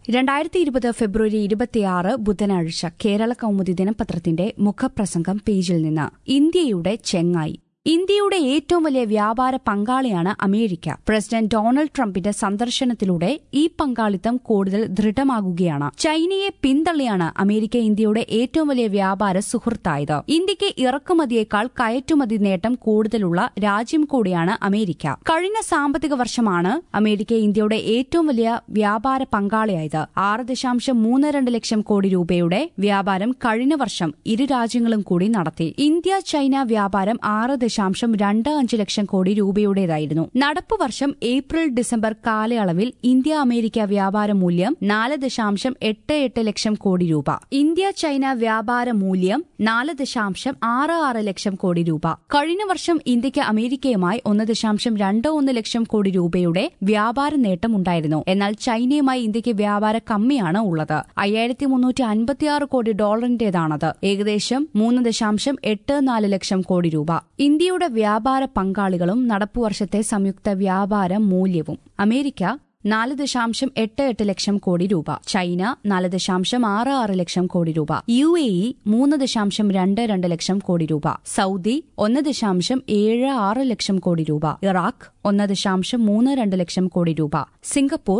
2020 ഫെബ്രുവരി 26 ബുധനാഴ്ച കേരള കൗമുദി ദിനപത്രത്തിന്റെ മുഖപ്രസംഗം പേജിൽ നിന്ന് ഇന്ത്യയുടെ ചെങ്ങായി. ഇന്ത്യയുടെ ഏറ്റവും വലിയ വ്യാപാര പങ്കാളിയാണ് അമേരിക്ക. പ്രസിഡന്റ് ഡൊണാൾഡ് ട്രംപിന്റെ സന്ദർശനത്തിലൂടെ ഈ പങ്കാളിത്തം കൂടുതൽ ദൃഢമാകുകയാണ്. ചൈനയെ പിന്തള്ളിയാണ് അമേരിക്ക ഇന്ത്യയുടെ ഏറ്റവും വലിയ വ്യാപാര സുഹൃത്തായത്. ഇന്ത്യക്ക് ഇറക്കുമതിയേക്കാൾ കയറ്റുമതി നേട്ടം കൂടുതലുള്ള രാജ്യം കൂടിയാണ് അമേരിക്ക. കഴിഞ്ഞ സാമ്പത്തിക വർഷമാണ് അമേരിക്ക ഇന്ത്യയുടെ ഏറ്റവും വലിയ വ്യാപാര പങ്കാളിയായത്. 6.32 ലക്ഷം കോടി രൂപയുടെ വ്യാപാരം കഴിഞ്ഞ വർഷം ഇരു രാജ്യങ്ങളും കൂടി നടത്തി. ഇന്ത്യ ചൈന വ്യാപാരം 6.25 ലക്ഷം കോടി രൂപയുടേതായിരുന്നു. നടപ്പു വർഷം ഏപ്രിൽ ഡിസംബർ കാലയളവിൽ ഇന്ത്യ അമേരിക്ക വ്യാപാര മൂല്യം 4.88 ലക്ഷം കോടി രൂപ. ഇന്ത്യ ചൈന വ്യാപാര മൂല്യം 4.66 ലക്ഷം കോടി രൂപ. കഴിഞ്ഞ വർഷം ഇന്ത്യയ്ക്ക് അമേരിക്കയുമായി 1.21 ലക്ഷം കോടി രൂപയുടെ വ്യാപാര നേട്ടമുണ്ടായിരുന്നു. എന്നാൽ ചൈനയുമായി ഇന്ത്യയ്ക്ക് വ്യാപാര കമ്മിയാണ് ഉള്ളത്. 5356 കോടി ഡോളറിന്റേതാണത്. ഏകദേശം 3.84 ലക്ഷം കോടി രൂപ. ഇന്ത്യയുടെ വ്യാപാര പങ്കാളികളും നടപ്പുവർഷത്തെ സംയുക്ത വ്യാപാര മൂല്യവും: അമേരിക്ക 4.88 ലക്ഷം കോടി രൂപ, ചൈന 4.66 ലക്ഷം കോടി രൂപ, UAE 3.22 ലക്ഷം കോടി രൂപ, സൌദി 1.76 ലക്ഷം കോടി രൂപ, ഇറാഖ് 1.32 ലക്ഷം കോടി രൂപ, സിംഗപ്പൂർ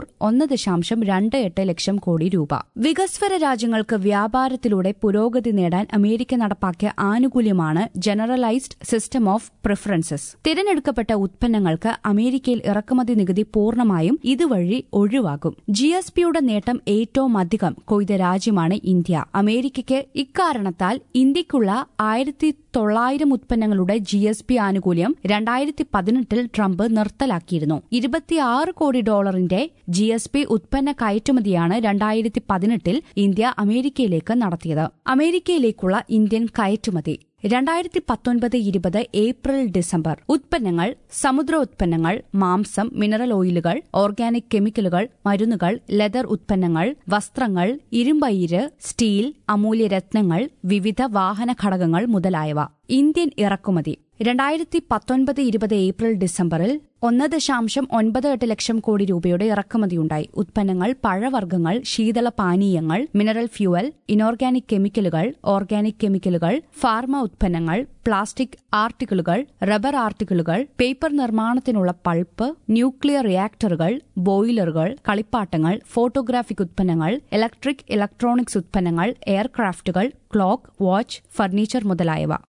1.28 ലക്ഷം കോടി രൂപ. വികസ്വര രാജ്യങ്ങൾക്ക് വ്യാപാരത്തിലൂടെ പുരോഗതി നേടാൻ അമേരിക്ക നടപ്പാക്കിയ ആനുകൂല്യമാണ് ജനറലൈസ്ഡ് സിസ്റ്റം ഓഫ് പ്രിഫറൻസസ്. തിരഞ്ഞെടുക്കപ്പെട്ട ഉത്പന്നങ്ങൾക്ക് അമേരിക്കയിൽ ഇറക്കുമതി നികുതി പൂർണ്ണമായും ഇതുവഴി ഒഴിവാകും. GSPയുടെ നേട്ടം ഏറ്റവും അധികം കൊയ്ത രാജ്യമാണ് ഇന്ത്യ. അമേരിക്കയ്ക്ക് ഇക്കാരണത്താൽ ഇന്ത്യയ്ക്കുള്ള 1900 ഉത്പന്നങ്ങളുടെ GSP ആനുകൂല്യം 2018 ട്രംപ് നിർത്തലാക്കിയിരുന്നു. 26 കോടി ഡോളറിന്റെ GSP ഉത്പന്ന കയറ്റുമതിയാണ് 2018 ഇന്ത്യ അമേരിക്കയിലേക്ക് നടത്തിയത്. അമേരിക്കയിലേക്കുള്ള ഇന്ത്യൻ കയറ്റുമതി 2019-20 ഏപ്രിൽ ഡിസംബർ: ഉത്പന്നങ്ങൾ: സമുദ്രോത്പന്നങ്ങൾ, മാംസം, മിനറൽ ഓയിലുകൾ, ഓർഗാനിക് കെമിക്കലുകൾ, മരുന്നുകൾ, ലെതർ ഉത്പന്നങ്ങൾ, വസ്ത്രങ്ങൾ, ഇരുമ്പയിര്, സ്റ്റീൽ, അമൂല്യരത്നങ്ങൾ, വിവിധ വാഹന ഘടകങ്ങൾ മുതലായവ. ഇന്ത്യൻ ഇറക്കുമതി 2019-20 ഏപ്രിൽ ഡിസംബറിൽ 1.98 ലക്ഷം കോടി രൂപയുടെ ഇറക്കുമതിയുണ്ടായി. ഉത്പന്നങ്ങൾ: പഴവർഗ്ഗങ്ങൾ, ശീതള പാനീയങ്ങൾ, മിനറൽ ഫ്യൂവൽ, ഇനോർഗാനിക് കെമിക്കലുകൾ, ഓർഗാനിക് കെമിക്കലുകൾ, ഫാർമ ഉത്പന്നങ്ങൾ, പ്ലാസ്റ്റിക് ആർട്ടിക്കിളുകൾ, റബ്ബർ ആർട്ടിക്കിളുകൾ, പേപ്പർ നിർമ്മാണത്തിനുള്ള പൾപ്പ്, ന്യൂക്ലിയർ റിയാക്ടറുകൾ, ബോയിലറുകൾ, കളിപ്പാട്ടങ്ങൾ, ഫോട്ടോഗ്രാഫിക് ഉത്പന്നങ്ങൾ, ഇലക്ട്രിക് ഇലക്ട്രോണിക്സ് ഉത്പന്നങ്ങൾ, എയർക്രാഫ്റ്റുകൾ, ക്ലോക്ക്, വാച്ച്, ഫർണിച്ചർ മുതലായവ.